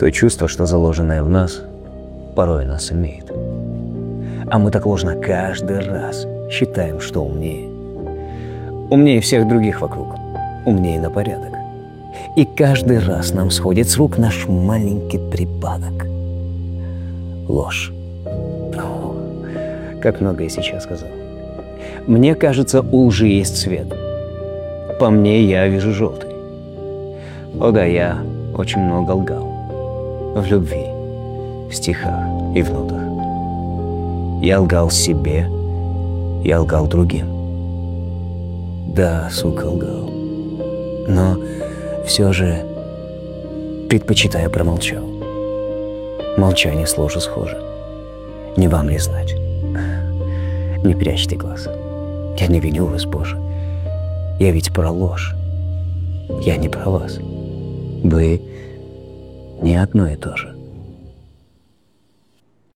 То чувство, что заложенное в нас, порой нас имеет. А мы так ложно каждый раз считаем, что умнее. Умнее всех других вокруг. Умнее на порядок. И каждый раз нам сходит с рук наш маленький припадок. Ложь. О, как много я сейчас сказал. Мне кажется, у лжи есть цвет. По мне я вижу желтый. О да, я очень много лгал. В любви, в стихах и в нотах. Я лгал себе, я лгал другим. Да, сука, лгал. Но все же предпочитаю промолчал. Молчание с ложью схоже. Не вам ли знать? Не прячьте глаз. Я не виню вас, Боже. Я ведь про ложь. Я не про вас. Вы не одно и то же.